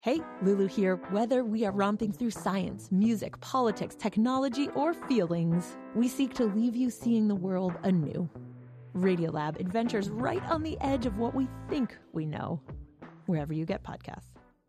Hey, Lulu here. Whether we are romping through science, music, politics, technology, or feelings, we seek to leave you seeing the world anew. Radiolab adventures right on the edge of what we think we know, wherever you get podcasts.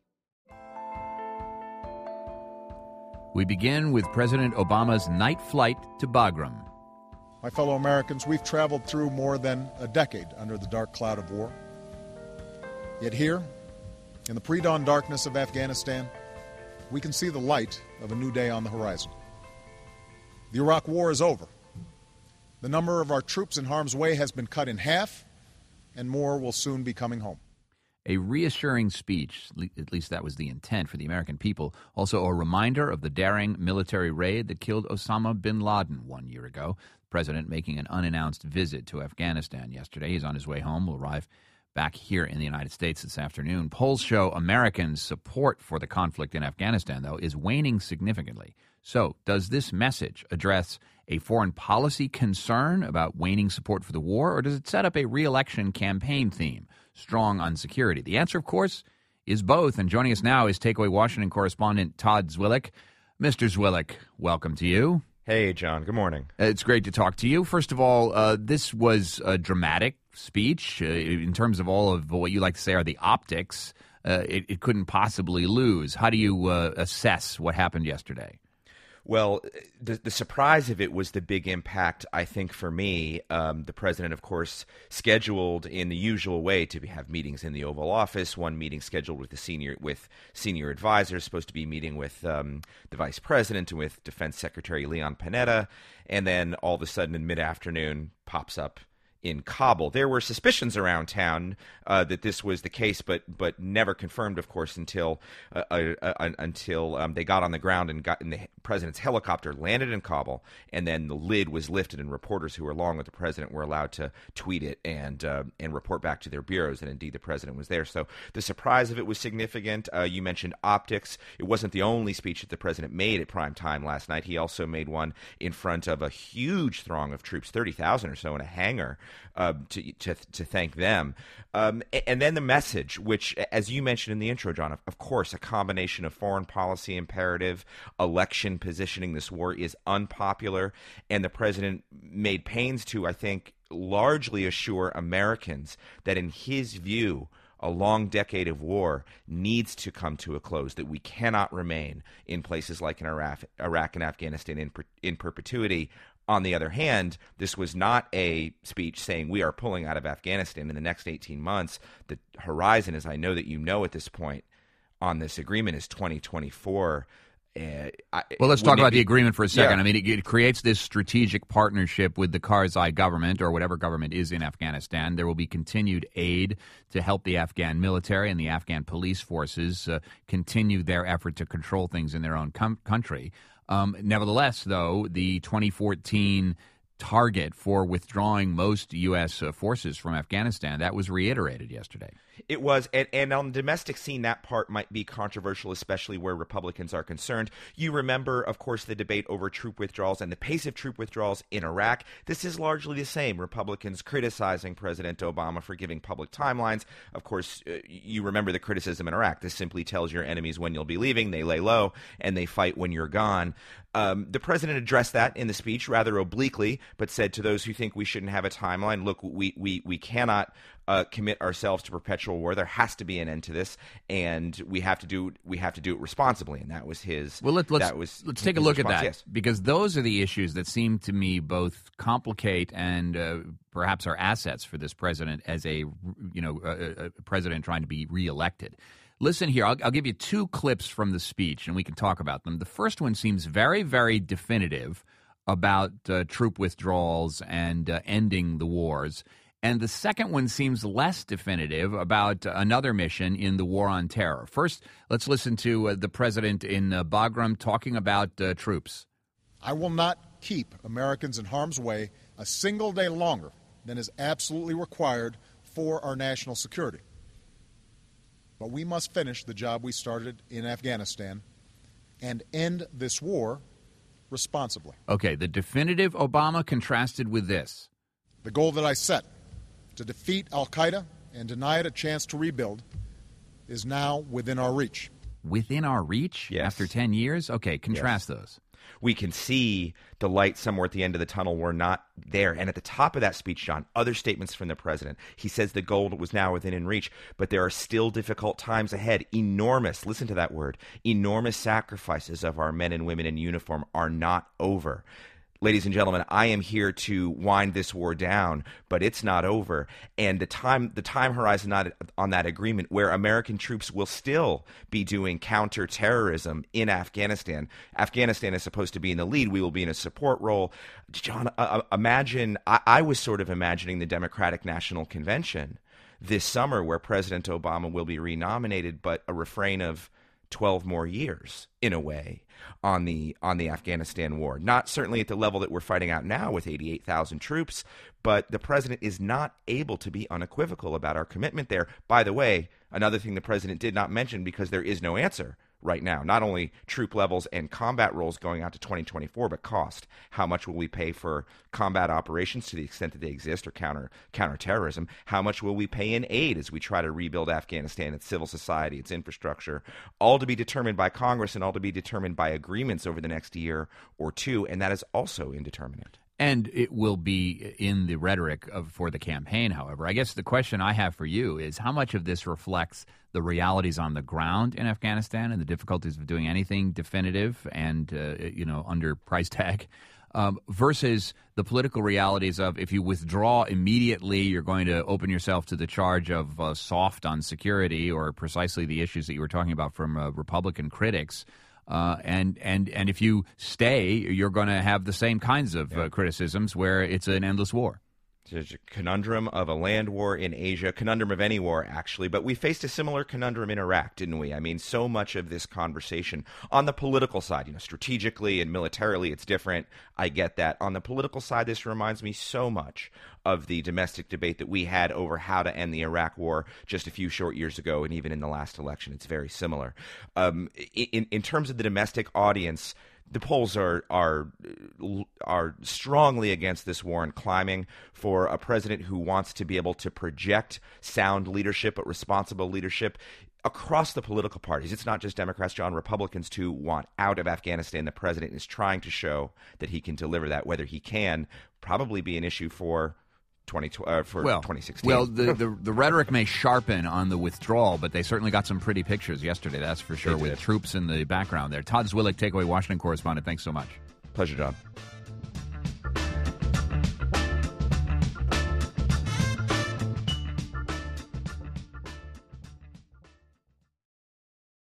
We begin with President Obama's night flight to Bagram. My fellow Americans, we've traveled through more than a decade under the dark cloud of war. Yet here, in the pre-dawn darkness of Afghanistan, we can see the light of a new day on the horizon. The Iraq War is over. The number of our troops in harm's way has been cut in half, and more will soon be coming home. A reassuring speech, at least that was the intent for the American people. Also a reminder of the daring military raid that killed Osama bin Laden 1 year ago. The president making an unannounced visit to Afghanistan yesterday. He's on his way home, will arrive back here in the United States this afternoon. Polls show Americans' support for the conflict in Afghanistan, though, is waning significantly. So, does this message address a foreign policy concern about waning support for the war, or does it set up a re-election campaign theme, strong on security? The answer, of course, is both. And joining us now is Takeaway Washington correspondent Todd Zwillich. Mr. Zwillich, welcome to you. Hey, John. Good morning. It's great to talk to you. First of all, this was a dramatic speech in terms of all of what you like to say are the optics. It couldn't possibly lose. How do you assess what happened yesterday? Well, the surprise of it was the big impact, I think, for me. The president, of course, scheduled in the usual way to have meetings in the Oval Office, one meeting scheduled with senior advisors, supposed to be meeting with the vice president and with Defense Secretary Leon Panetta, and then all of a sudden in mid-afternoon pops up in Kabul. There were suspicions around town that this was the case, but never confirmed, of course, until they got on the ground and the president's helicopter landed in Kabul, and then the lid was lifted, and reporters who were along with the president were allowed to tweet it and report back to their bureaus, and indeed the president was there. So the surprise of it was significant. You mentioned optics. It wasn't the only speech that the president made at prime time last night. He also made one in front of a huge throng of troops, 30,000 or so in a hangar, to thank them. And then the message, which, as you mentioned in the intro, John, of course, a combination of foreign policy imperative, election positioning. This war is unpopular, and the president made pains to, I think, largely assure Americans that in his view, a long decade of war needs to come to a close, that we cannot remain in places like in Iraq and Afghanistan in perpetuity. On the other hand, this was not a speech saying we are pulling out of Afghanistan in the next 18 months. The horizon, as I know that you know at this point, on this agreement is 2024. Well, let's talk about the agreement for a second. Yeah. I mean, it creates this strategic partnership with the Karzai government, or whatever government is in Afghanistan. There will be continued aid to help the Afghan military and the Afghan police forces continue their effort to control things in their own country. Nevertheless, though, the 2014 target for withdrawing most U.S. forces from Afghanistan, that was reiterated yesterday. It was, and on the domestic scene, that part might be controversial, especially where Republicans are concerned. You remember, of course, the debate over troop withdrawals and the pace of troop withdrawals in Iraq. This is largely the same. Republicans criticizing President Obama for giving public timelines. Of course, you remember the criticism in Iraq. This simply tells your enemies when you'll be leaving. They lay low, and they fight when you're gone. The president addressed that in the speech rather obliquely, but said to those who think we shouldn't have a timeline, look, we cannot commit ourselves to perpetual war. There has to be an end to this, and we have to do it responsibly. And that was his. Well, let's take a look at that, yes. Because those are the issues that seem to me both complicate and perhaps are assets for this president as a president trying to be reelected. Listen here, I'll give you two clips from the speech, and we can talk about them. The first one seems very, very definitive about troop withdrawals and ending the wars. And the second one seems less definitive about another mission in the war on terror. First, let's listen to the president in Bagram talking about troops. I will not keep Americans in harm's way a single day longer than is absolutely required for our national security. But we must finish the job we started in Afghanistan and end this war responsibly. Okay, the definitive Obama contrasted with this. The goal that I set to defeat al-Qaeda and deny it a chance to rebuild is now within our reach. within our reach after 10 years? Okay, contrast those. We can see the light somewhere at the end of the tunnel. We're not there. And at the top of that speech, John, other statements from the president. He says the goal was now within reach, but there are still difficult times ahead. Enormous, listen to that word, enormous sacrifices of our men and women in uniform are not over. Ladies and gentlemen, I am here to wind this war down, but it's not over. And the time horizon on that agreement where American troops will still be doing counterterrorism in Afghanistan. Afghanistan is supposed to be in the lead. We will be in a support role. John, imagine, I was sort of imagining the Democratic National Convention this summer where President Obama will be renominated, but a refrain of 12 more years, in a way, on the Afghanistan war. Not certainly at the level that we're fighting out now with 88,000 troops, but the president is not able to be unequivocal about our commitment there. By the way, another thing the president did not mention, because there is no answer right now, not only troop levels and combat roles going out to 2024, but cost. How much will we pay for combat operations to the extent that they exist, or counterterrorism? How much will we pay in aid as we try to rebuild Afghanistan, its civil society, its infrastructure? All to be determined by Congress and all to be determined by agreements over the next year or two, and that is also indeterminate. And it will be in the rhetoric for the campaign, however. I guess the question I have for you is how much of this reflects the realities on the ground in Afghanistan and the difficulties of doing anything definitive and, under price tag, versus the political realities of if you withdraw immediately, you're going to open yourself to the charge of soft on security, or precisely the issues that you were talking about from Republican critics. And if you stay, you're going to have the same kinds of criticisms where it's an endless war. There's a conundrum of a land war in Asia, conundrum of any war, actually. But we faced a similar conundrum in Iraq, didn't we? I mean, so much of this conversation on the political side, strategically and militarily, it's different. I get that. On the political side, this reminds me so much of the domestic debate that we had over how to end the Iraq war just a few short years ago, and even in the last election. It's very similar. In terms of the domestic audience, the polls are strongly against this war and climbing for a president who wants to be able to project sound leadership, but responsible leadership across the political parties. It's not just Democrats, John. Republicans, too, want out of Afghanistan. The president is trying to show that he can deliver that. Whether he can, probably be an issue for 2016. Well, the rhetoric may sharpen on the withdrawal, but they certainly got some pretty pictures yesterday, that's for sure, with troops in the background there. Todd Zwillich, Takeaway Washington correspondent, thanks so much. Pleasure, John.